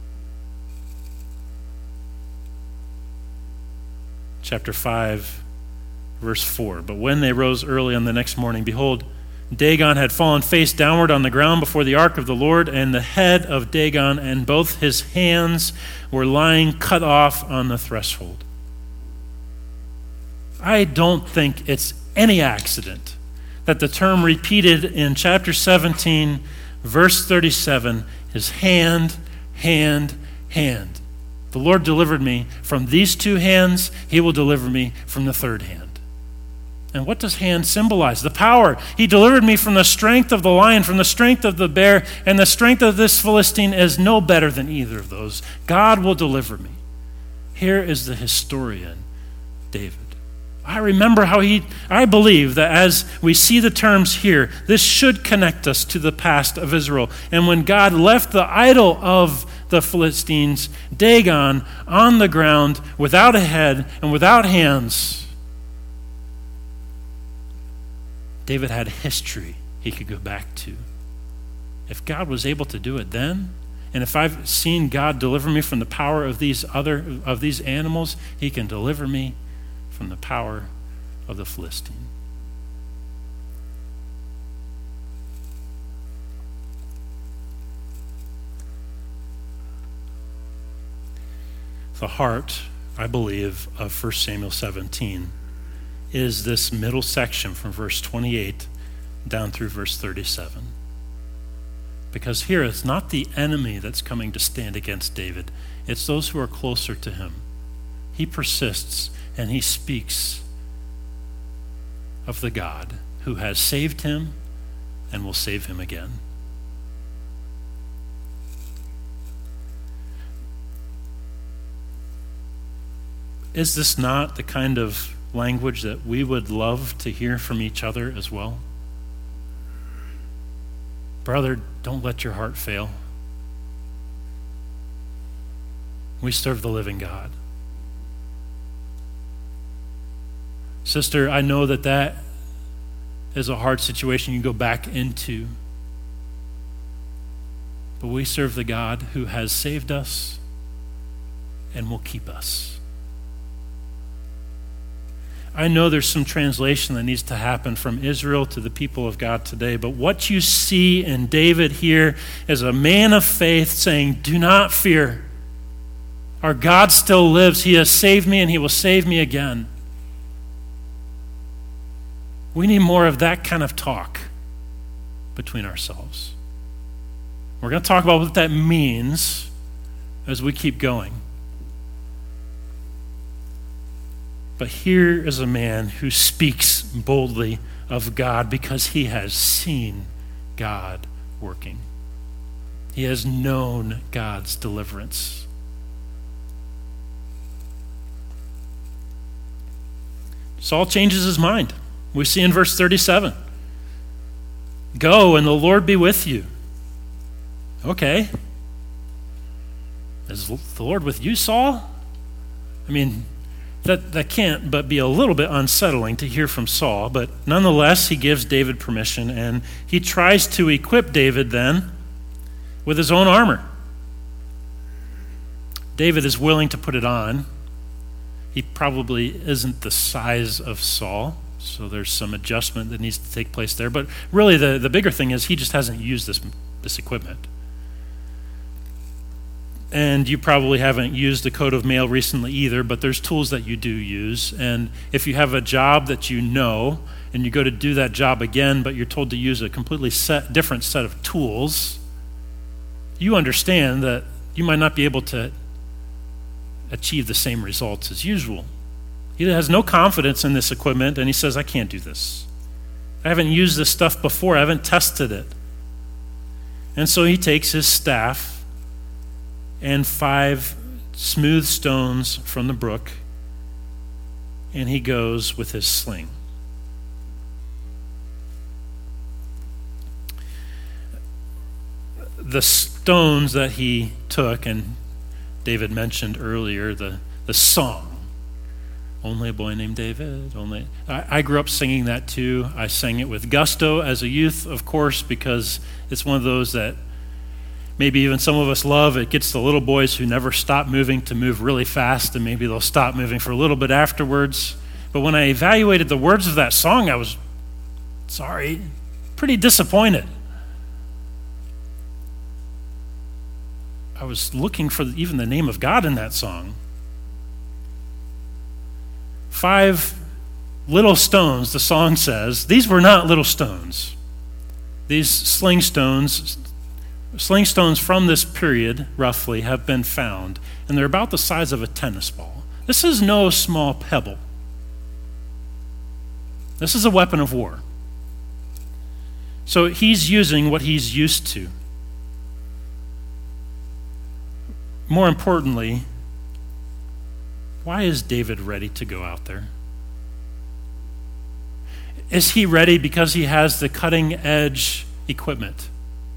Speaker 1: Chapter 5, verse 4. But when they rose early on the next morning, behold, Dagon had fallen face downward on the ground before the ark of the Lord, and the head of Dagon and both his hands were lying cut off on the threshold. I don't think it's any accident that the term repeated in chapter 17, verse 37, is hand, hand, hand. The Lord delivered me from these two hands. He will deliver me from the third hand. And what does hand symbolize? The power. He delivered me from the strength of the lion, from the strength of the bear, and the strength of this Philistine is no better than either of those. God will deliver me. Here is the historian, David. I remember how I believe that as we see the terms here, this should connect us to the past of Israel. And when God left the idol of the Philistines, Dagon, on the ground without a head and without hands, David had history he could go back to. If God was able to do it then, and if I've seen God deliver me from the power of these animals, he can deliver me from the power of the Philistine. The heart, I believe, of 1 Samuel 17 is this middle section from verse 28 down through verse 37. Because here it's not the enemy that's coming to stand against David. It's those who are closer to him. He persists and he speaks of the God who has saved him and will save him again. Is this not the kind of language that we would love to hear from each other as well? Brother, don't let your heart fail. We serve the living God. Sister, I know that is a hard situation you go back into. But we serve the God who has saved us and will keep us. I know there's some translation that needs to happen from Israel to the people of God today, but what you see in David here is a man of faith saying, do not fear. Our God still lives. He has saved me and he will save me again. We need more of that kind of talk between ourselves. We're going to talk about what that means as we keep going. But here is a man who speaks boldly of God because he has seen God working. He has known God's deliverance. Saul changes his mind. We see in verse 37. Go and the Lord be with you. Okay. Is the Lord with you, Saul? I mean, that can't but be a little bit unsettling to hear from Saul, but nonetheless, he gives David permission, and he tries to equip David then with his own armor. David is willing to put it on. He probably isn't the size of Saul, so there's some adjustment that needs to take place there. But really, the bigger thing is he just hasn't used this equipment. And you probably haven't used a coat of mail recently either, but there's tools that you do use. And if you have a job that you know, and you go to do that job again, but you're told to use a completely different set of tools, you understand that you might not be able to achieve the same results as usual. He has no confidence in this equipment, and he says, I can't do this. I haven't used this stuff before. I haven't tested it. And so he takes his staff and 5 smooth stones from the brook, and he goes with his sling. The stones that he took, and David mentioned earlier, the song, Only a Boy Named David. I grew up singing that too. I sang it with gusto as a youth, of course, because it's one of those that maybe even some of us love. It gets the little boys who never stop moving to move really fast, and maybe they'll stop moving for a little bit afterwards. But when I evaluated the words of that song, I was, pretty disappointed. I was looking for even the name of God in that song. 5 little stones, the song says. These were not little stones. These sling stones from this period, roughly, have been found, and they're about the size of a tennis ball. This is no small pebble. This is a weapon of war. So he's using what he's used to. More importantly, why is David ready to go out there? Is he ready because he has the cutting-edge equipment?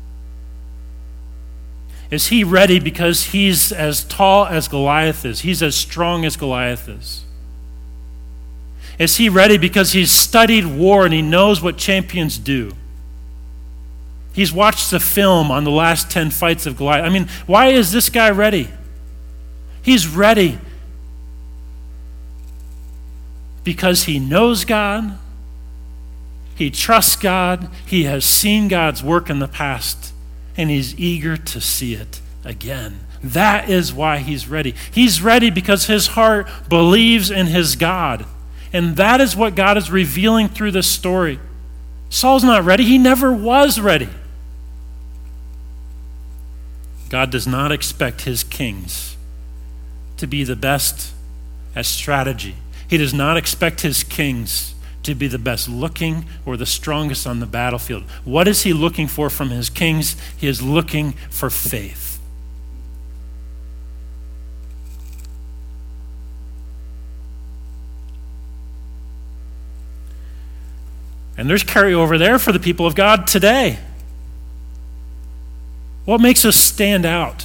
Speaker 1: Is he ready because he's as tall as Goliath is? He's as strong as Goliath is? Is he ready because he's studied war and he knows what champions do? He's watched the film on the last 10 fights of Goliath. I mean, why is this guy ready? He's ready because he knows God, he trusts God, he has seen God's work in the past, and he's eager to see it again. That is why he's ready. He's ready because his heart believes in his God. And that is what God is revealing through this story. Saul's not ready. He never was ready. God does not expect his kings to be the best at strategy. He does not expect his kings to be the best looking or the strongest on the battlefield. What is he looking for from his kings? He is looking for faith. And there's carryover there for the people of God today. What makes us stand out?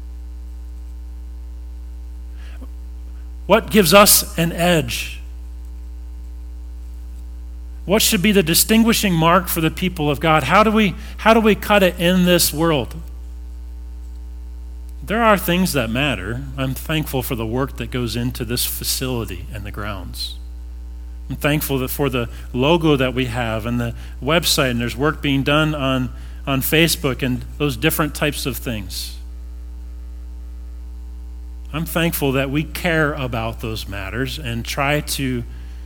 Speaker 1: What gives us an edge? What should be the distinguishing mark for the people of God? How do we cut it in this world? There are things that matter. I'm thankful for the work that goes into this facility and the grounds. I'm thankful for the logo that we have and the website, and there's work being done on Facebook and those different types of things. I'm thankful that we care about those matters and try to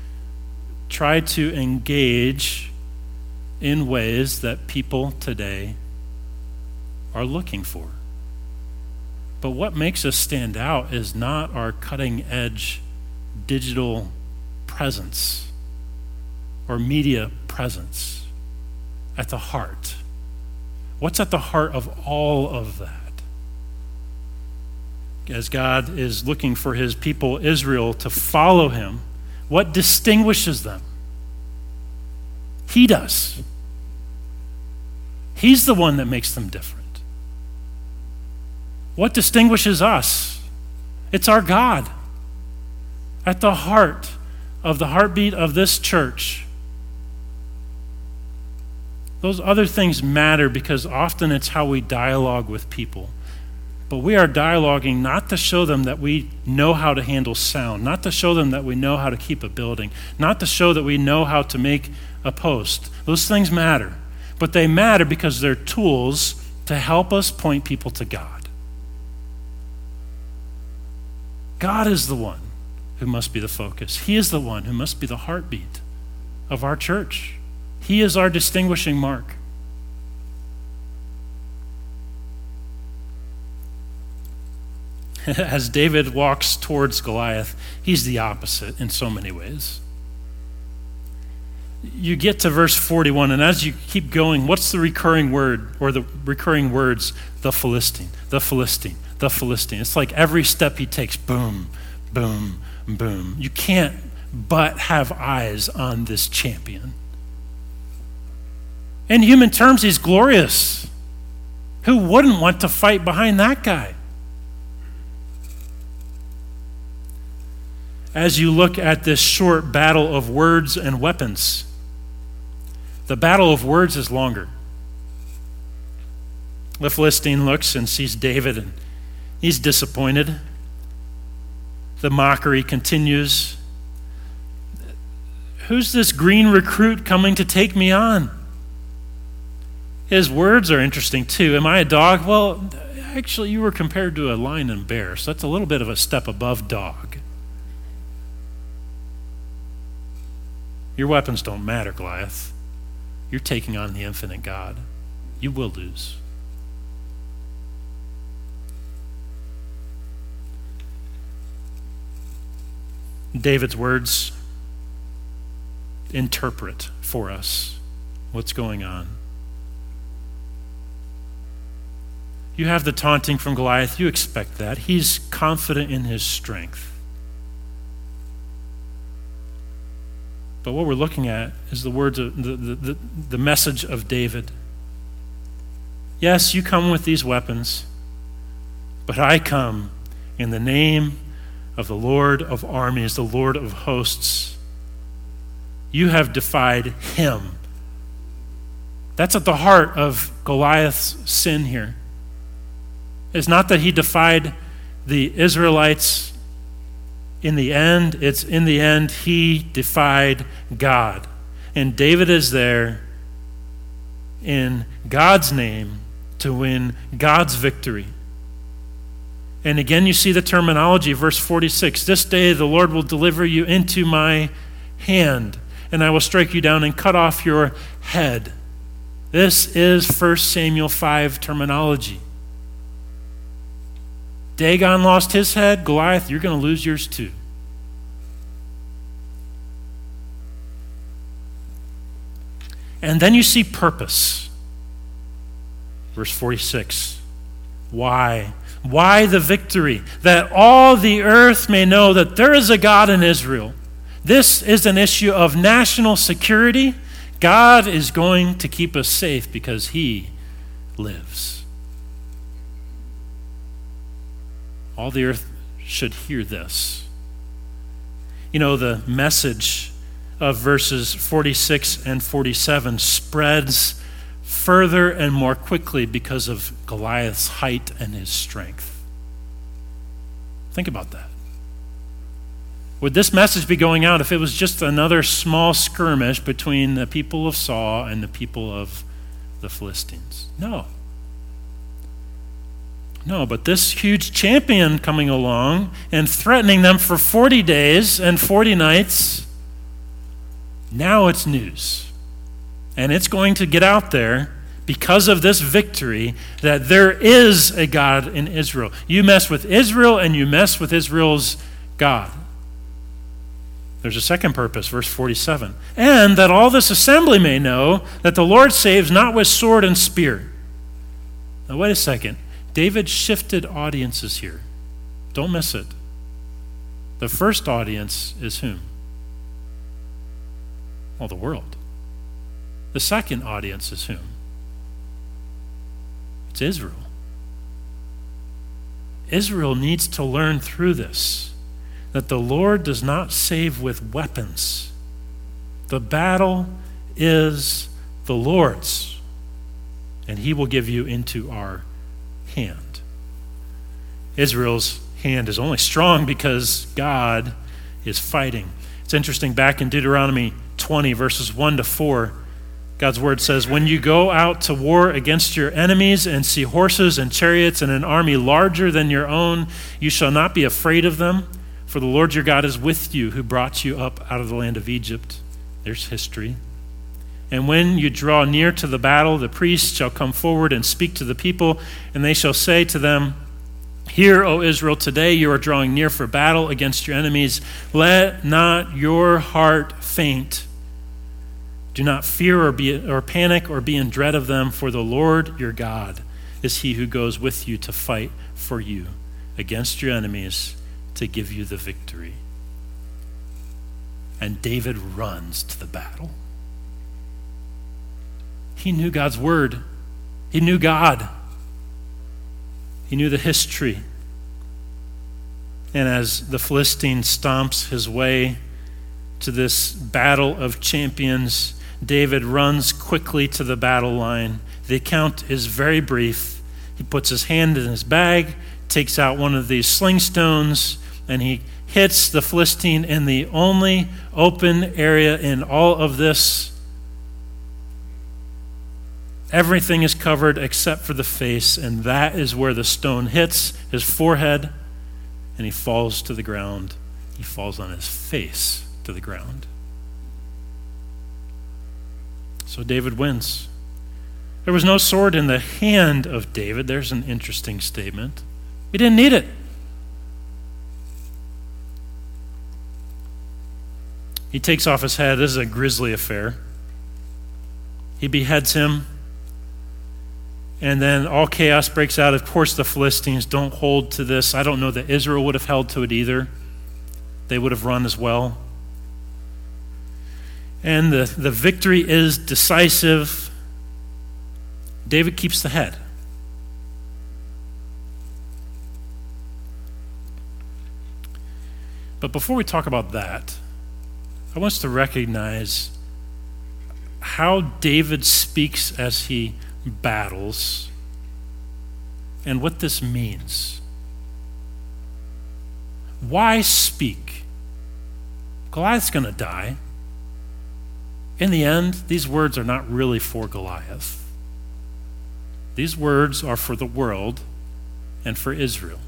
Speaker 1: engage in ways that people today are looking for. But what makes us stand out is not our cutting-edge digital presence or media presence. At the heart. What's at the heart of all of that? As God is looking for his people Israel to follow him, what distinguishes them? He does. He's the one that makes them different. What distinguishes us? It's our God. At the heart of the heartbeat of this church. Those other things matter because often it's how we dialogue with people. But we are dialoguing not to show them that we know how to handle sound, not to show them that we know how to keep a building, not to show that we know how to make a post. Those things matter. But they matter because they're tools to help us point people to God. God is the one who must be the focus. He is the one who must be the heartbeat of our church. He is our distinguishing mark. As David walks towards Goliath, he's the opposite in so many ways. You get to verse 41, and as you keep going, what's the recurring word or the recurring words? The Philistine, the Philistine, the Philistine. It's like every step he takes, boom, boom, boom. You can't but have eyes on this champion. In human terms, he's glorious. Who wouldn't want to fight behind that guy? As you look at this short battle of words and weapons, the battle of words is longer. The Philistine looks and sees David, and he's disappointed. The mockery continues. Who's this green recruit coming to take me on? His words are interesting too. Am I a dog? Well, actually, you were compared to a lion and bear, so that's a little bit of a step above dog. Your weapons don't matter, Goliath. You're taking on the infinite God. You will lose. David's words interpret for us what's going on. You have the taunting from Goliath. You expect that. He's confident in his strength. But what we're looking at is the words of the message of David. Yes, you come with these weapons, but I come in the name of the Lord of armies, the Lord of hosts. You have defied him. That's at the heart of Goliath's sin here. It's not that he defied the Israelites in the end. It's in the end he defied God. And David is there in God's name to win God's victory. And again, you see the terminology, verse 46. This day the Lord will deliver you into my hand, and I will strike you down and cut off your head. This is 1 Samuel 5 terminology. Dagon lost his head, Goliath, you're going to lose yours too. And then you see purpose. Verse 46. Why? Why the victory? That all the earth may know that there is a God in Israel. This is an issue of national security. God is going to keep us safe because he lives. All the earth should hear this. You know, the message of verses 46 and 47 spreads further and more quickly because of Goliath's height and his strength. Think about that. Would this message be going out if it was just another small skirmish between the people of Saul and the people of the Philistines? No. No, but this huge champion coming along and threatening them for 40 days and 40 nights, now it's news. And it's going to get out there because of this victory that there is a God in Israel. You mess with Israel and you mess with Israel's God. There's a second purpose, verse 47. And that all this assembly may know that the Lord saves not with sword and spear. Now wait a second. David shifted audiences here. Don't miss it. The first audience is whom? Well, the world. The second audience is whom? It's Israel. Israel needs to learn through this that the Lord does not save with weapons. The battle is the Lord's, and he will give you into our hand. Israel's hand is only strong because God is fighting. It's interesting, back in Deuteronomy 20, verses 1 to 4, God's word says, when you go out to war against your enemies and see horses and chariots and an army larger than your own, you shall not be afraid of them, for the Lord your God is with you, who brought you up out of the land of Egypt. There's history. And when you draw near to the battle, the priests shall come forward and speak to the people, and they shall say to them, hear, O Israel, today you are drawing near for battle against your enemies. Let not your heart faint. Do not fear or panic or be in dread of them, for the Lord your God is he who goes with you to fight for you against your enemies to give you the victory. And David runs to the battle. He knew God's word. He knew God. He knew the history. And as the Philistine stomps his way to this battle of champions, David runs quickly to the battle line. The account is very brief. He puts his hand in his bag, takes out one of these sling stones, and he hits the Philistine in the only open area in all of this. Everything is covered except for the face, and that is where the stone hits his forehead, and he falls to the ground. He falls on his face to the ground. So David wins. There was no sword in the hand of David. There's an interesting statement. He didn't need it. He takes off his head. This is a grisly affair. He beheads him. And then all chaos breaks out. Of course, the Philistines don't hold to this. I don't know that Israel would have held to it either. They would have run as well. And the victory is decisive. David keeps the head. But before we talk about that, I want us to recognize how David speaks as he battles and what this means. Why speak? Goliath's going to die. In the end, these words are not really for Goliath. These words are for the world and for Israel.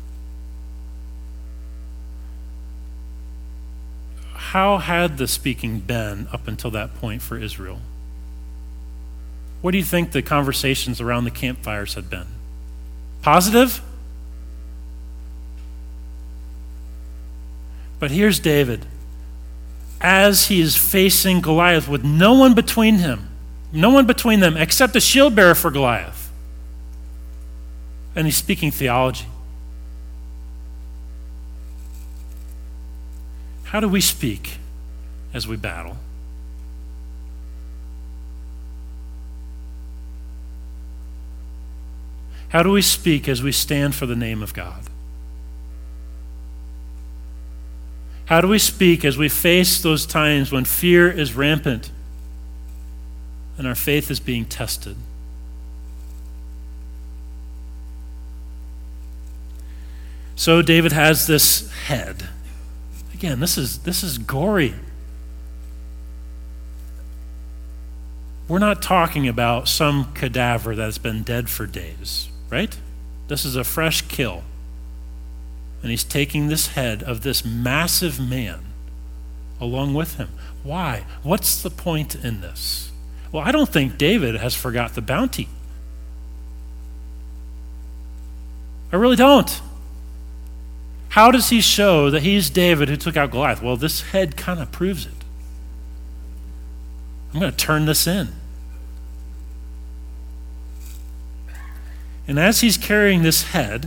Speaker 1: How had the speaking been up until that point for Israel? What do you think the conversations around the campfires had been? Positive? But here's David, as he is facing Goliath with no one between them except a shield bearer for Goliath. And he's speaking theology. How do we speak as we battle? How do we speak as we stand for the name of God? How do we speak as we face those times when fear is rampant and our faith is being tested? So David has this head. Again, this is gory. We're not talking about some cadaver that's been dead for days, right? This is a fresh kill. And he's taking this head of this massive man along with him. Why? What's the point in this? Well, I don't think David has forgot the bounty. I really don't. How does he show that he's David who took out Goliath? Well, this head kind of proves it. I'm going to turn this in. And as he's carrying this head,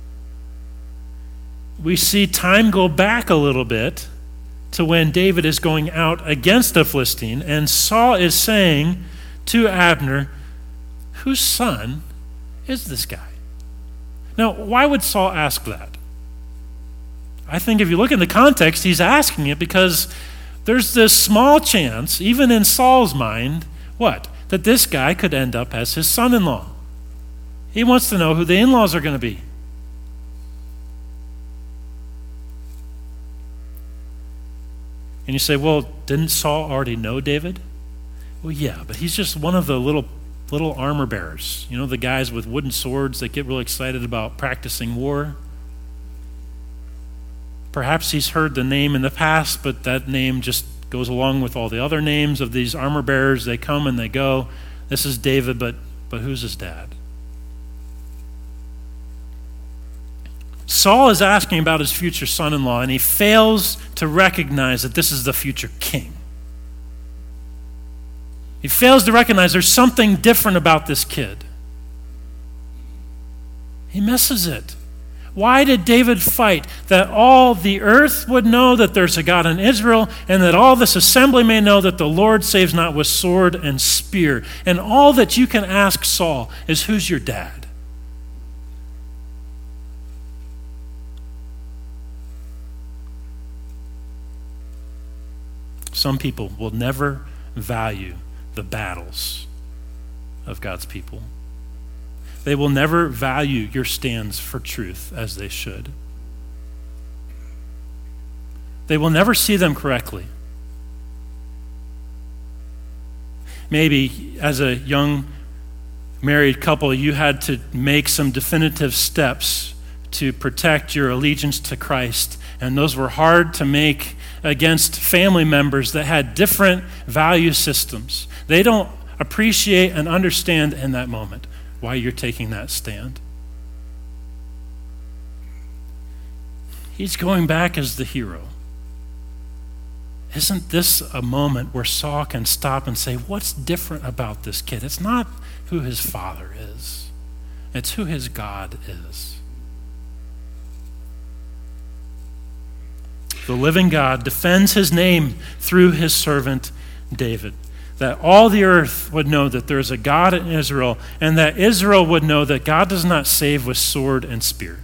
Speaker 1: we see time go back a little bit to when David is going out against a Philistine, and Saul is saying to Abner, whose son is this guy? Now, why would Saul ask that? I think if you look in the context, he's asking it because there's this small chance, even in Saul's mind, what? That this guy could end up as his son-in-law. He wants to know who the in-laws are going to be. And you say, well, didn't Saul already know David? Well, yeah, but he's just one of the little armor bearers. You know, the guys with wooden swords that get really excited about practicing war. Perhaps he's heard the name in the past, but that name just goes along with all the other names of these armor bearers. They come and they go. This is David, but who's his dad? Saul is asking about his future son-in-law, and he fails to recognize that this is the future king. He fails to recognize there's something different about this kid. He misses it. Why did David fight? That all the earth would know that there's a God in Israel, and that all this assembly may know that the Lord saves not with sword and spear. And all that you can ask Saul is, who's your dad? Some people will never value the battles of God's people. They will never value your stands for truth as they should. They will never see them correctly. Maybe as a young married couple, you had to make some definitive steps to protect your allegiance to Christ, and those were hard to make against family members that had different value systems. They don't appreciate and understand in that moment why you're taking that stand. He's going back as the hero. Isn't this a moment where Saul can stop and say, what's different about this kid? It's not who his father is. It's who his God is. The living God defends his name through his servant David, that all the earth would know that there is a God in Israel, and that Israel would know that God does not save with sword and spear.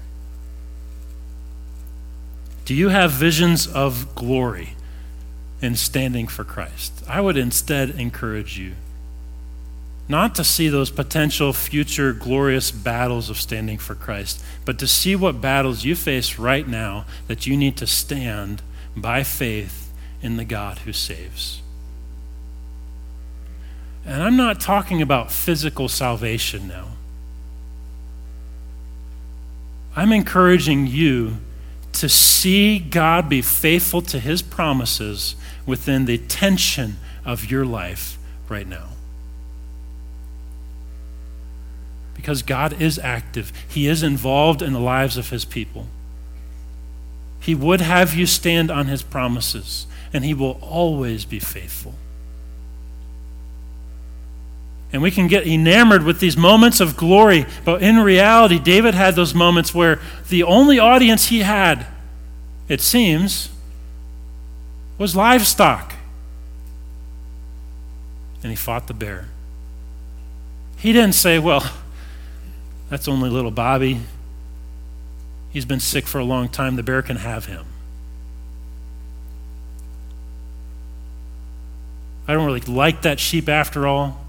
Speaker 1: Do you have visions of glory in standing for Christ? I would instead encourage you not to see those potential future glorious battles of standing for Christ, but to see what battles you face right now that you need to stand by faith in the God who saves. And I'm not talking about physical salvation now. I'm encouraging you to see God be faithful to his promises within the tension of your life right now. Because God is active. He is involved in the lives of his people. He would have you stand on his promises, and he will always be faithful. And we can get enamored with these moments of glory, but in reality, David had those moments where the only audience he had, it seems, was livestock. And he fought the bear. He didn't say, well, that's only little Bobby. He's been sick for a long time. The bear can have him. I don't really like that sheep after all.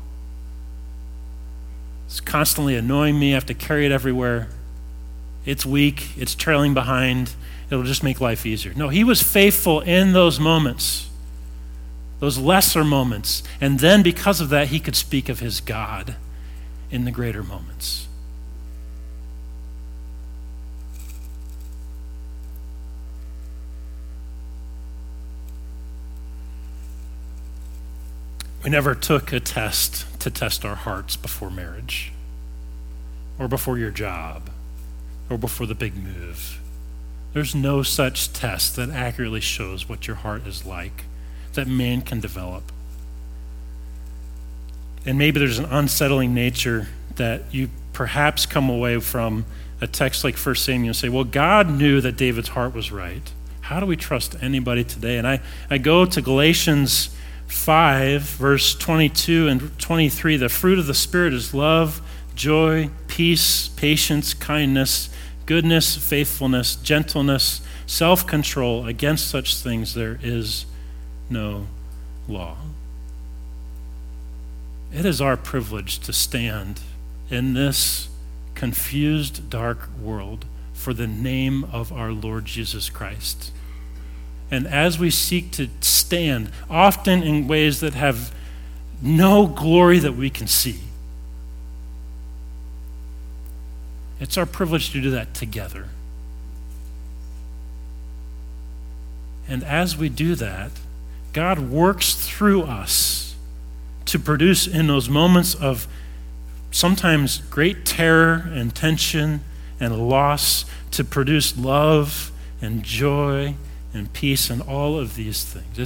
Speaker 1: It's constantly annoying me. I have to carry it everywhere. It's weak. It's trailing behind. It'll just make life easier. No, he was faithful in those moments, those lesser moments. And then because of that, he could speak of his God in the greater moments. We never took a test to test our hearts before marriage, or before your job, or before the big move. There's no such test that accurately shows what your heart is like, that man can develop. And maybe there's an unsettling nature that you perhaps come away from a text like 1 Samuel and say, well, God knew that David's heart was right. How do we trust anybody today? And I go to Galatians 5, verse 22 and 23. The fruit of the Spirit is love, joy, peace, patience, kindness, goodness, faithfulness, gentleness, self-control. Against such things there is no law. It is our privilege to stand in this confused, dark world for the name of our Lord Jesus Christ. And as we seek to stand, often in ways that have no glory that we can see, it's our privilege to do that together. And as we do that, God works through us to produce in those moments of sometimes great terror and tension and loss, to produce love and joy and peace and all of these things.